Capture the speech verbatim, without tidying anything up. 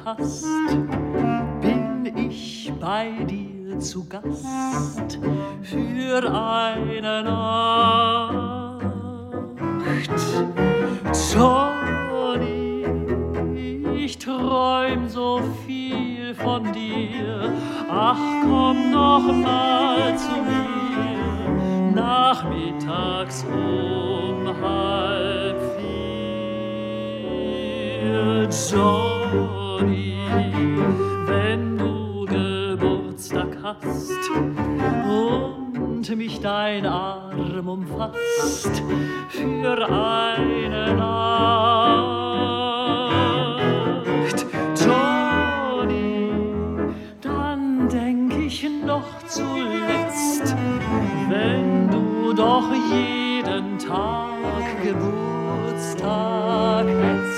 hast, bin ich bei dir zu Gast für eine Nacht. Johnny, ich träum so viel von dir, ach komm doch mal zu mir, nachmittags um halb vier. Johnny, wenn du Geburtstag hast und mich dein Arm umfasst für eine Nacht, Johnny, dann denk ich noch zuletzt, wenn du doch jeden Tag Geburtstag hättest.